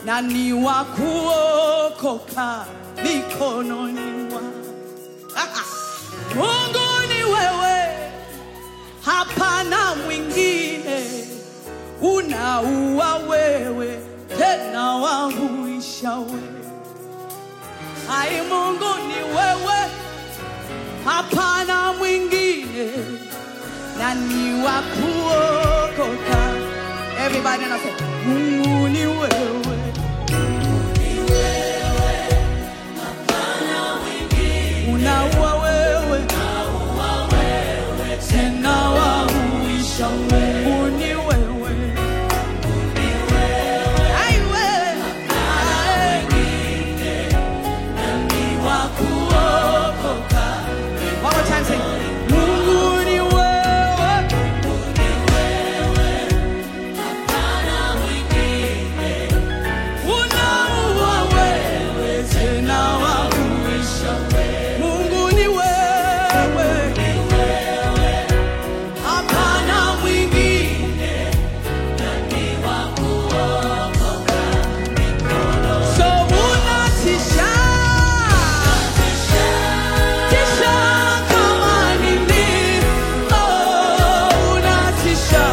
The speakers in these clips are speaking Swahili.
nani wa kuokoka mikononi mwako. Mungu ni wewe, hapana mwingine. Unaua wewe, tena wahuisha wewe. Ai, Mungu ni wewe, hapana mwingine, nani wa kuokoka. Everybody now say, Mungu ni wewe. Unaua wewe, tena wahuisha wewe. Mungu ni wewe. Ai wewe, nani wa kuokoka. One more time, say, Mungu ni wewe. Unaua wewe, tena wahuisha wewe. Mungu ni wewe, hapana mwingine, nani wa kuokoka. So unatisha, tisha kama nini. Oh, unatisha,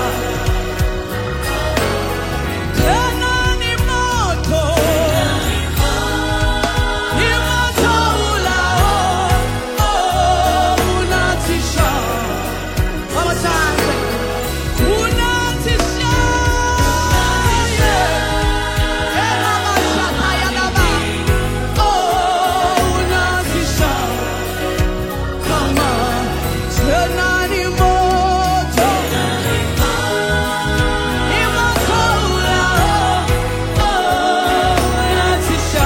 tena ni moto, ni moto ulao. Oh, unatisha. One more time, unatisha, yeah. Ela mashaka ya daba. Oh, unatisha, kama tena ni moto, ni moto ulao. Oh, unatisha,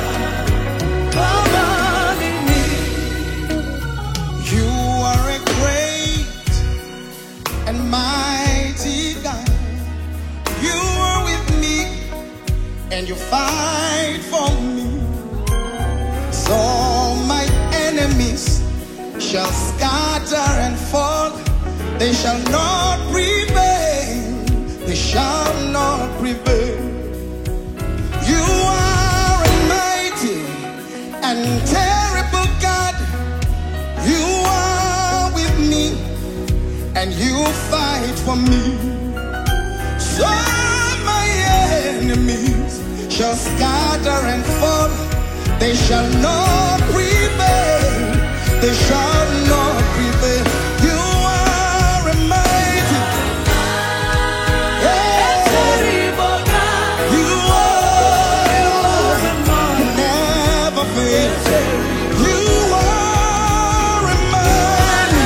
kama nini. You are a great and mighty God. You are with me and you fight for me. So my enemies shall scatter and fall. They shall not prevail. They shall not prevail. You are a mighty and terrible God. You are with me and you fight for me. So my enemies shall scatter and fall. They shall not prevail. They shall not prevail. You are a mighty, yeah. Terrible God. You are, you never fail. You are a mighty,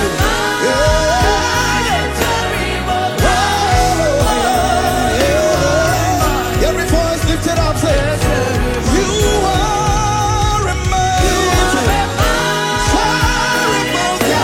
yeah. Terrible Yeah. Every voice lifted up, say, you are a mighty, terrible God.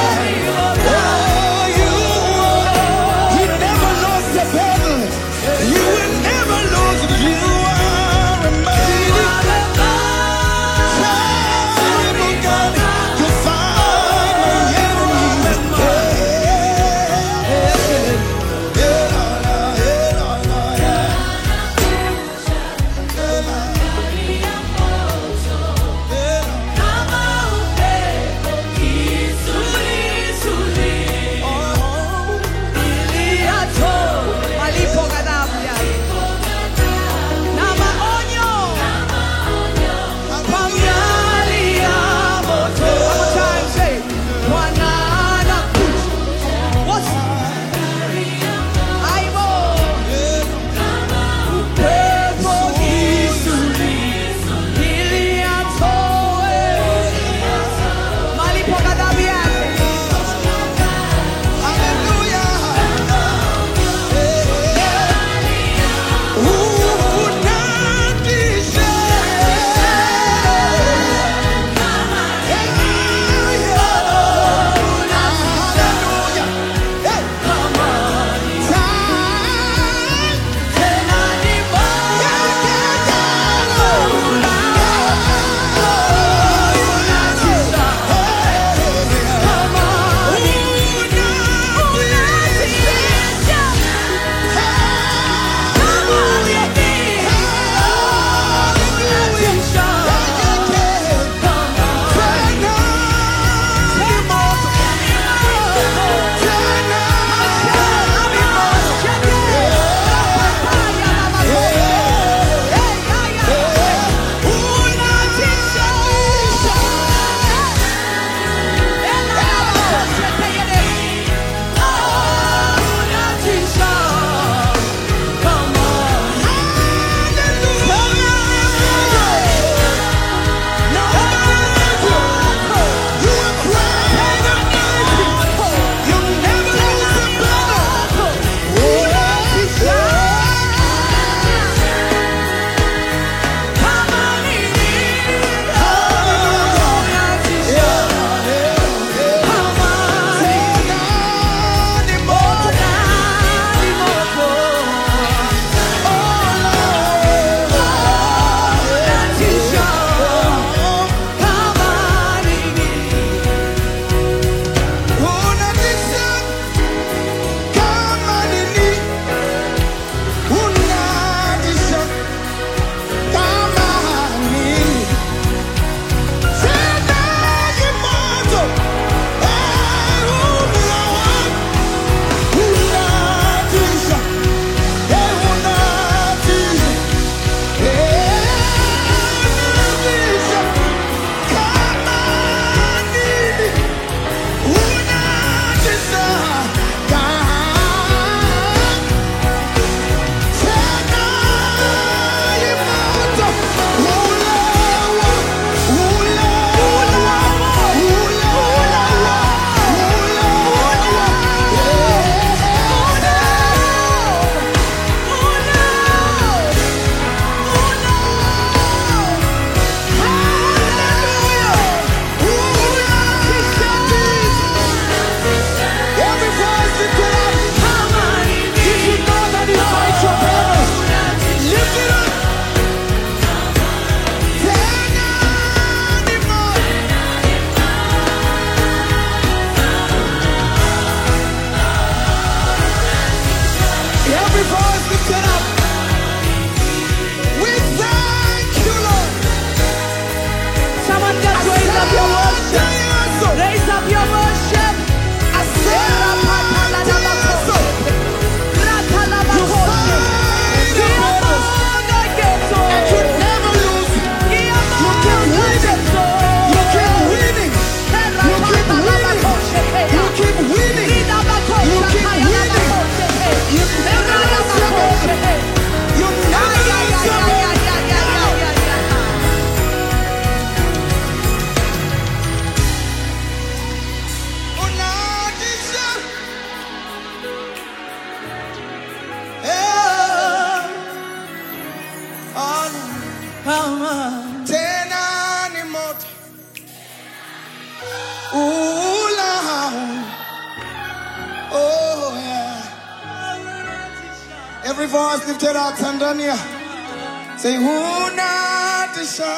Every voice lifted up, Tanzania. Say, unatisha.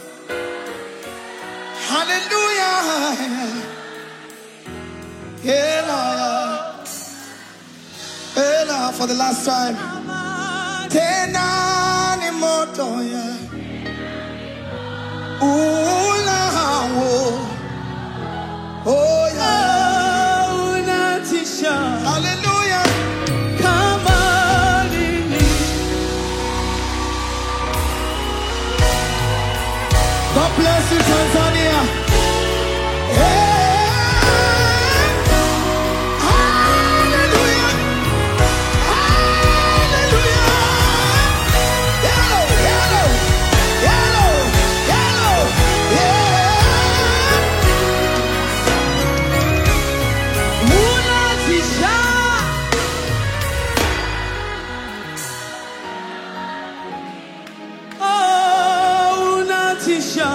Hallelujah. Ela, for the last time. Tena ni moto ya. Oh yeah. Unatisha. Hallelujah. Kama nini. God bless you, Tanzania. Hallelujah. Hallelujah. Yellow, yellow, yellow, yellow, yeah. Unatisha. Oh, unatisha.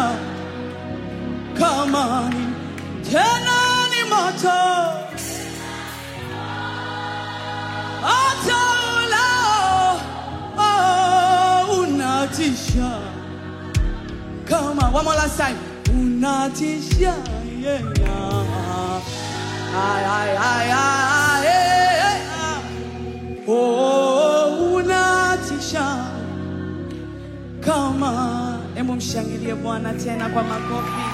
Kama nini. Tena ni moto. Hata ulao. Oh, unatisha. Kama, one more last time. Unatisha. Yeah. Ay, ay, ay, ay, ay, ay. Oh, unatisha. Kama, hebu mshangilie Bwana tena kwa makofi.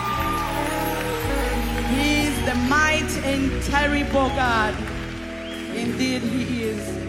He is the mighty and terrible God. Indeed, He is.